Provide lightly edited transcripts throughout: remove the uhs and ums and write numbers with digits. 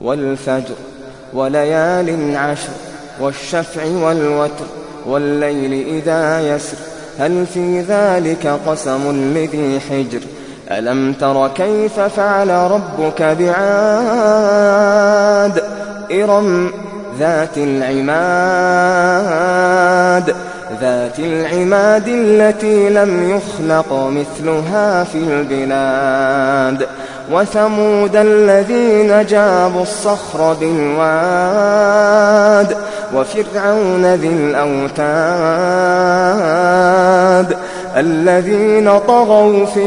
والفجر وليال عشر والشفع والوتر والليل إذا يسر هل في ذلك قسم لذي حجر ألم تر كيف فعل ربك بعاد إرم ذات العماد التي لم يخلق مثلها في البلاد وثمود الذين جابوا الصخر بالواد وفرعون ذي الأوتاد الذين طغوا في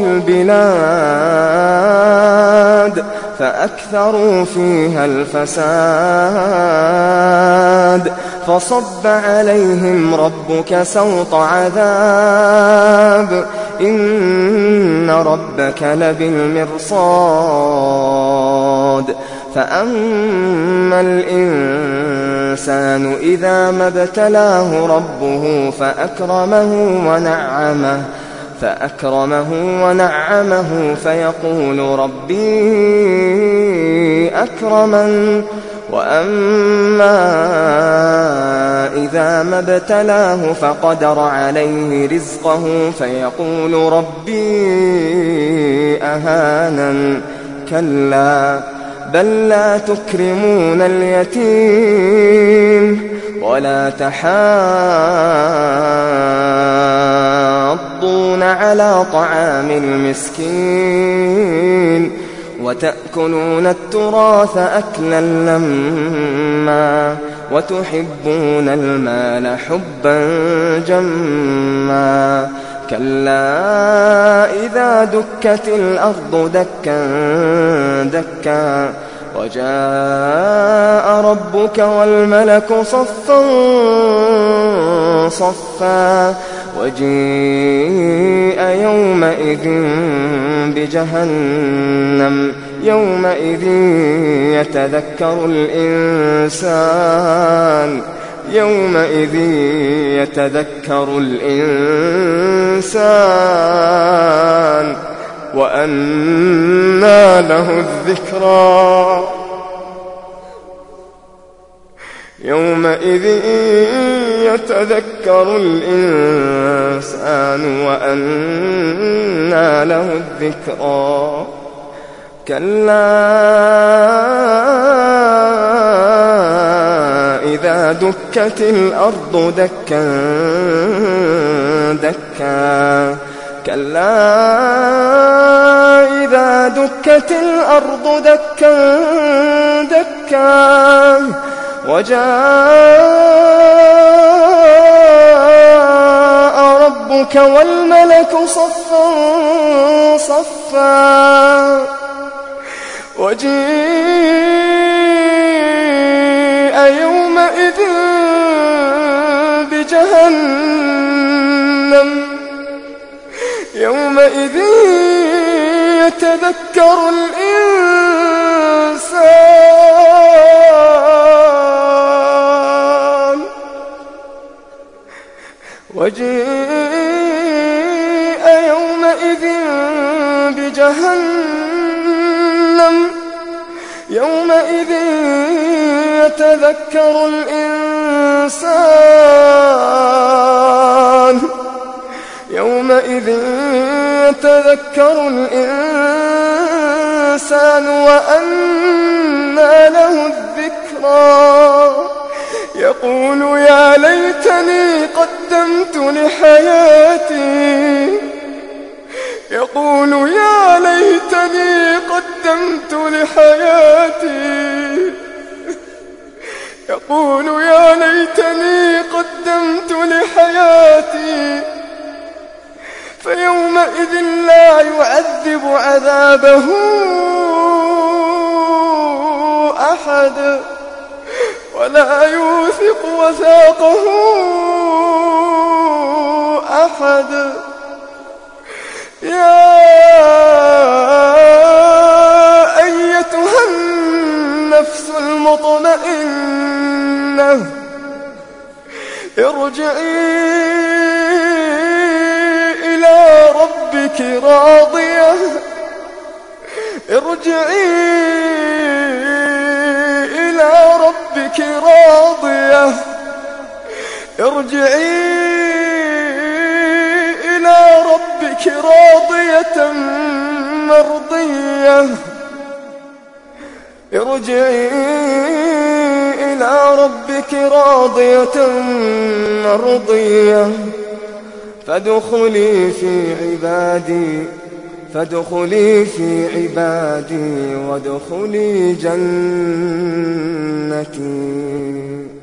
البلاد فأكثروا فيها الفساد فصب عليهم ربك سوط عذاب إن ربك لبالمرصاد فأما الإنسان إذا ما ابتلاه ربه فأكرمه ونعمه فيقول ربي أكرمن وأما إذا ما ابتلاه فقدر عليه رزقه فيقول ربي أهانن كلا بل لا تكرمون اليتيم ولا تحاضون على طعام المسكين وتأكلون التراث أكلا لما وتحبون المال حبا جما كلا إذا دكت الأرض دكا دكا وجاء ربك والملك صفا صفا وجيء يومئذ بجهنم يومئذ يتذكر الإنسان وأنى له الذكرى يومئذ يتذكر الإنسان وأنى له الذكرى كلا إذا دكت الأرض دكا دكا كلا إذا دكت الأرض دكا دكا وجاء ربك والملك صفا صفا وجيء يومئذ بجهنم يومئذ يتذكر الإنسان وجيء يومئذ بجهنم يومئذ يتذكر الإنسان وأنى له الذكرى يقول يا ليتني قدمت لحياتي فيومئذ لا يعذب عذابه أحد ولا يوثق وثاقه أحد يا أيتها النفس المطمئنة ارجعي إلى ربك راضية ربك راضية ارجعي إلى ربك راضية مرضية ارجعي إلى ربك راضية مرضية فادخلي في عبادي وادخلي جنتي.